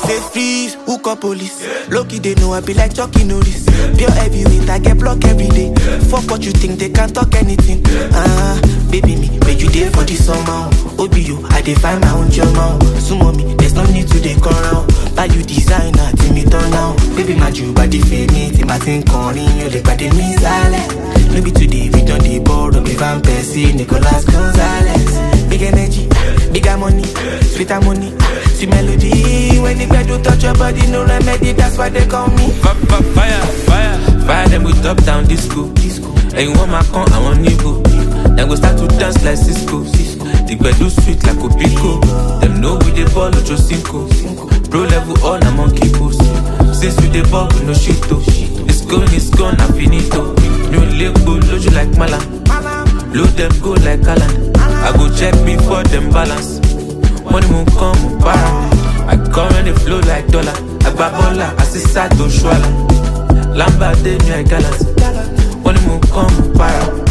they freeze, who call police? Loki they know I be like Chucky Norris. Pure heavyweight, I get blocked every day. Fuck what you think, they can't talk anything. Baby me, make you there for this summer. OBU, I dey find my own journal. Sumo me, there's no need to dey come round. Buy you designer, till me turn now. Baby my Jew, body feel me, till my thing calling you, they body me silent. Maybe today we done the borrow, be Van Persie, Nicolas Gonzalez. Big energy, bigger money, sweeter money, sweet melody. When the bed do touch your body, no remedy, that's why they call me. Fire them with top down disco. And you want my con, I want Nico. Then go start to dance like Cisco. The bed do sweet like Opico. Them know we the ball, Ocho Cinco. Pro level all, I'm on Kipos. Since we the ball, we no shito. It's gone, I'm finito. New label, load you like Mala. Load them go like Alan. I go check before them balance. Money won't come, para. I come and they flow like dollar. I babola, I see Sato Shwala. Lamba de mi ay galas. Money won't come, para.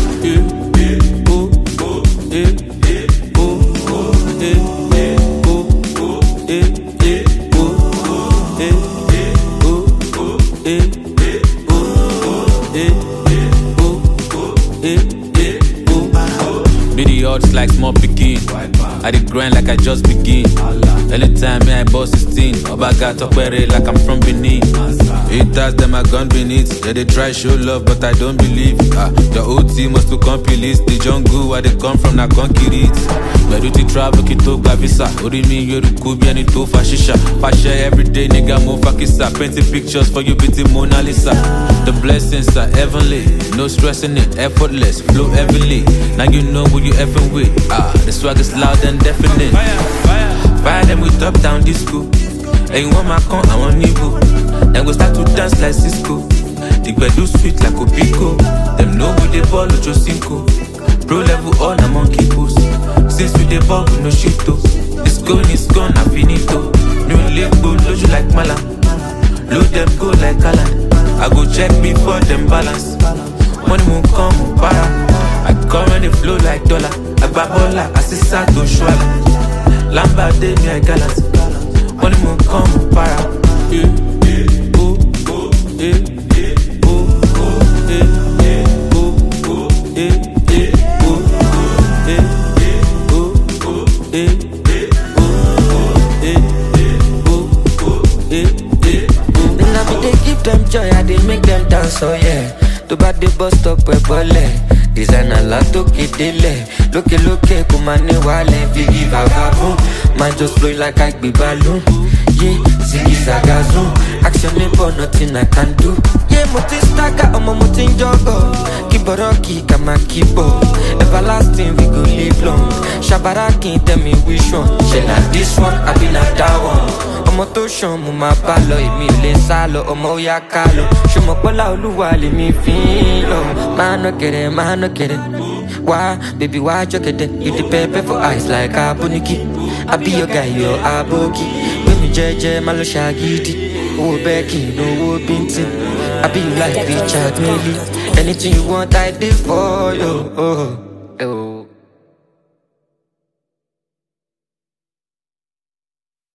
Be the odds like small picking. I did grind like I just begin. Anytime me I boss 16, Oba got up like I'm from Benin. Haters them I gone beneath. Yeah they try show love but I don't believe. The OT must to complete the jungle where they come from na concrete. Where do you travel kito gavisa? Ori mi yoru kubi ani to fashisha. Fasha everyday nigga mo fakisa. Painting pictures for you beauty Mona Lisa. The blessings are heavenly, no stressing it, effortless, flow heavily. Now you know who you effing with. The swag is loud and definite. Fire them with top down disco. And you want my con, I want Nico. Then go start to dance like Cisco. The bed do sweet like Opico. Them know we the ball, Ocho Cinco. Pro level all, I'm on Kipos. Since we the ball, we no shito. It's gone, I'm finito. New label, load you like Mala. Load them go like Alan. I go check before them balance. Money won't come, para. I come and they flow like dollar. I babola, I see Sato Shwala. Lamba de mi ay galas. Money won't come, para. Them joy, I did make them dance, oh yeah. To bad the bus stop, we bole. Designer la toke dele. Loke, kumane wale. Vigi vagaboom. Man just flow like I be balloon. Yeah, ziggy zagazoom. Action never nothing I can do. Yeah, mutin stagger, mutin jogo. Kiboroki, kama kibo. Everlasting, we go live long. Shabaraki, tell me which one. She like this one, I be like that one. Ọmọ tó ṣan mo máa bá lọ, èmi ò lè sá lọ, ọmọ ó yá ká lọ. Ṣùgbọ́n pọ́lá olúwa lèmi fi ń lọ. Máa ná kẹ̀rẹ̀. Wá, baby, wá jọ́kẹ̀dẹ̀. You dey pepper for eyes like aboniki. I be your guy, your aboki. Gbé mi jẹ́jẹ́, má lọ ṣàgídí. Owó bẹ́ẹ̀kì, owó bíntín. I be you like Richard Mille. Anything you want, I dey for you.